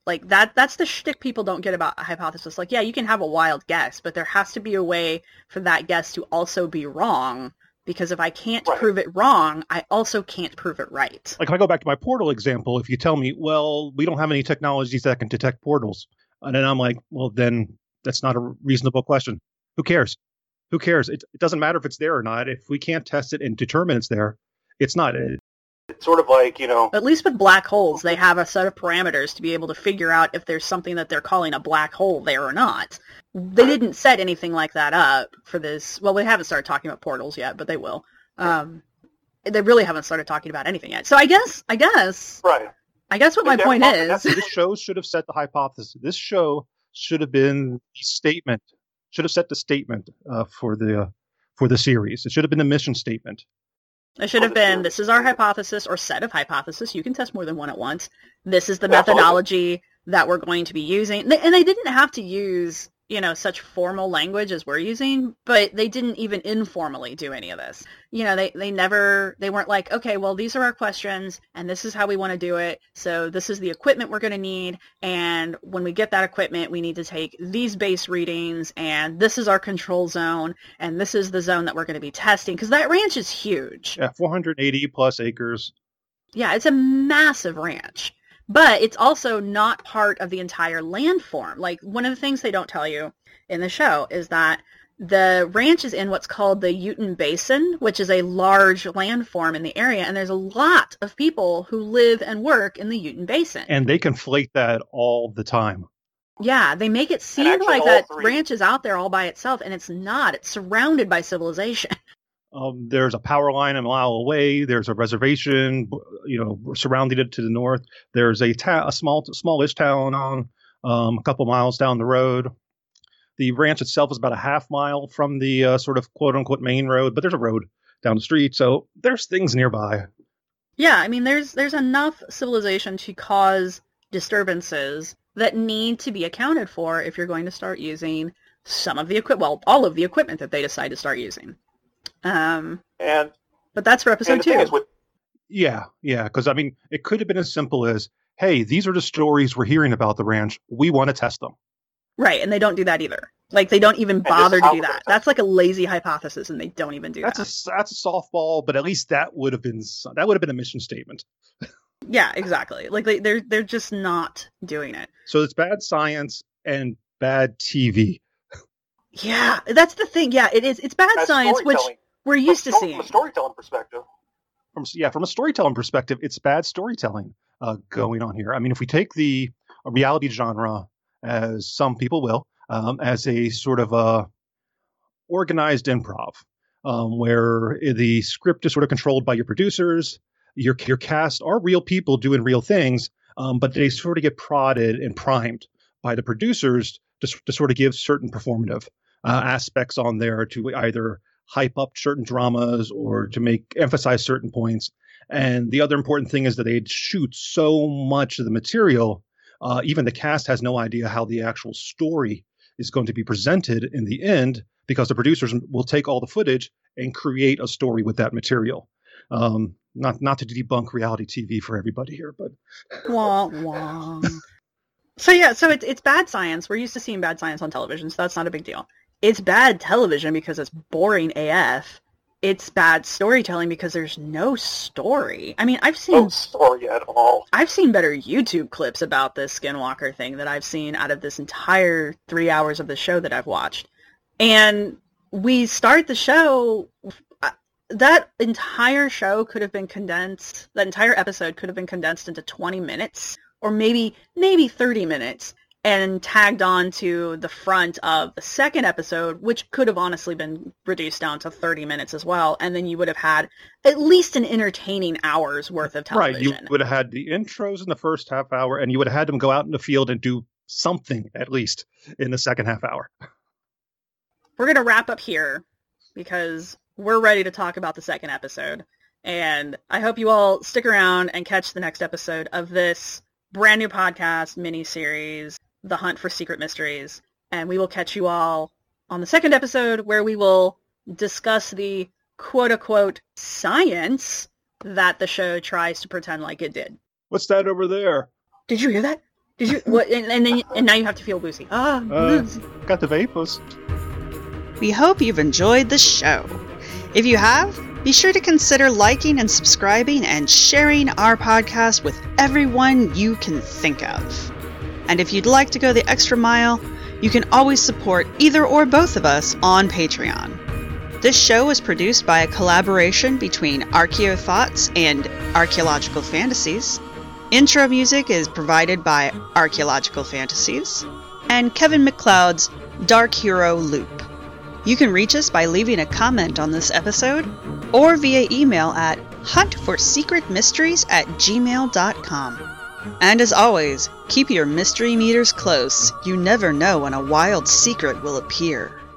Speaker 2: Like, that that's the shtick people don't get about a hypothesis. Like, yeah, you can have a wild guess, but there has to be a way for that guess to also be wrong, because if I can't
Speaker 4: Right.
Speaker 2: prove it wrong, I also can't prove it right.
Speaker 3: Like if I go back to my portal example, if you tell me, well, we don't have any technologies that can detect portals, and then I'm like, well, then that's not a reasonable question. Who cares? Who cares? It, it doesn't matter if it's there or not. If we can't test it and determine it's there, it's not. It,
Speaker 4: It's sort of like, you know,
Speaker 2: At least with black holes, they have a set of parameters to be able to figure out if there's something that they're calling a black hole there or not. They didn't set anything like that up for this. Well, we haven't started talking about portals yet, but they will. Um, they really haven't started talking about anything yet. So I guess, I guess,
Speaker 4: right.
Speaker 2: I guess what
Speaker 4: They
Speaker 2: my
Speaker 4: never
Speaker 2: point
Speaker 4: talked
Speaker 2: is,
Speaker 4: about
Speaker 3: this show should have set the hypothesis. This show should have been the statement. Should have set the statement uh, for the uh, for the series. It should have been the mission statement.
Speaker 2: it should have been, this is our hypothesis or set of hypothesis. You can test more than one at once. This is the
Speaker 4: Yeah, totally.
Speaker 2: methodology that we're going to be using. And they didn't have to use, you know, such formal language as we're using, but they didn't even informally do any of this. You know, they, they never, they weren't like, okay, well, these are our questions and this is how we want to do it. So this is the equipment we're going to need. And when we get that equipment, we need to take these base readings and this is our control zone and this is the zone that we're going to be testing. Because that ranch is huge.
Speaker 3: Yeah, four hundred eighty plus acres.
Speaker 2: Yeah, it's a massive ranch. But it's also not part of the entire landform. Like, one of the things they don't tell you in the show is that the ranch is in what's called the Uten Basin, which is a large landform in the area, and there's a lot of people who live and work in the Uten Basin.
Speaker 3: And they conflate that all the time.
Speaker 2: Yeah, they make it seem
Speaker 4: actually
Speaker 2: like
Speaker 4: all
Speaker 2: that
Speaker 4: three-
Speaker 2: ranch is out there all by itself, and it's not. It's surrounded by civilization.
Speaker 3: Um, there's a power line a mile away. There's a reservation, you know, surrounding it to the north. There's a, ta- a small, smallish town on um, a couple miles down the road. The ranch itself is about a half mile from the uh, sort of quote unquote main road, but there's a road down the street, so there's things nearby.
Speaker 2: Yeah, I mean, there's there's enough civilization to cause disturbances that need to be accounted for if you're going to start using some of the equipment, well, all of the equipment that they decide to start using. Um,
Speaker 4: And,
Speaker 2: but that's for episode
Speaker 4: and the
Speaker 2: two.
Speaker 4: thing is with
Speaker 3: Yeah, yeah, because I mean, it could have been as simple as, hey, these are the stories we're hearing about the ranch. We want to test them.
Speaker 2: Right, and they don't do that either. Like, they don't even
Speaker 4: this
Speaker 2: bother
Speaker 4: is
Speaker 2: to
Speaker 4: how
Speaker 2: do
Speaker 4: we're gonna
Speaker 2: that.
Speaker 4: test
Speaker 2: That's like a lazy hypothesis, and they don't even do
Speaker 3: That's
Speaker 2: that.
Speaker 3: a that's a softball, but at least that would have been s- that would have been a mission statement.
Speaker 2: Yeah, exactly. Like, they, they're they're just not doing it.
Speaker 3: So it's bad science and bad T V.
Speaker 2: Yeah, that's the thing. Yeah, it is. It's bad
Speaker 4: as
Speaker 2: science, which
Speaker 4: storytelling-
Speaker 2: we're used to
Speaker 4: from,
Speaker 2: seeing.
Speaker 4: From a storytelling perspective.
Speaker 3: From yeah, from a storytelling perspective, it's bad storytelling uh, going on here. I mean, if we take the reality genre, as some people will, um, as a sort of a organized improv, um, where the script is sort of controlled by your producers, your your cast are real people doing real things, um, but they sort of get prodded and primed by the producers to, to sort of give certain performative uh, aspects on there to either hype up certain dramas or to make emphasize certain points. And the other important thing is that they shoot so much of the material, uh, even the cast has no idea how the actual story is going to be presented in the end, because the producers will take all the footage and create a story with that material. Um, not not to debunk reality T V for everybody here, but
Speaker 2: Wah, wah. So yeah, so it's it's bad science. We're used to seeing bad science on television, so that's not a big deal. It's bad television because it's boring A F. It's bad storytelling because there's no story. I mean, I've seen
Speaker 4: No story at all.
Speaker 2: I've seen better YouTube clips about this Skinwalker thing that I've seen out of this entire three hours of the show that I've watched. And we start the show, uh, that entire show could have been condensed, that entire episode could have been condensed into twenty minutes, or maybe, maybe thirty minutes, and tagged on to the front of the second episode, which could have honestly been reduced down to thirty minutes as well, and then you would have had at least an entertaining hour's worth of television.
Speaker 3: right, you would have had the intros in the first half hour, and you would have had them go out in the field and do something at least in the second half hour.
Speaker 2: We're going to wrap up here because we're ready to talk about the second episode. And I hope you all stick around and catch the next episode of this brand new podcast mini-series, The Hunt for Secret Mysteries. And we will catch you all on the second episode, where we will discuss the quote-unquote science that the show tries to pretend like it did.
Speaker 3: What's that over there?
Speaker 2: Did you hear that?
Speaker 6: Did you? What? And, and then and now you have to feel Lucy. Ah,
Speaker 3: Uh,
Speaker 6: Lucy.
Speaker 3: got the vapors.
Speaker 2: We hope you've enjoyed the show. If you have, be sure to consider liking and subscribing and sharing our podcast with everyone you can think of. And if you'd like to go the extra mile, you can always support either or both of us on Patreon. This show is produced by a collaboration between Archeo Thoughts and Archaeological Fantasies. Intro music is provided by Archaeological Fantasies. And Kevin MacLeod's Dark Hero Loop. You can reach us by leaving a comment on this episode or via email at huntforsecretmysteries at gmail dot com. And as always, keep your mystery meters close. You never know when a wild secret will appear.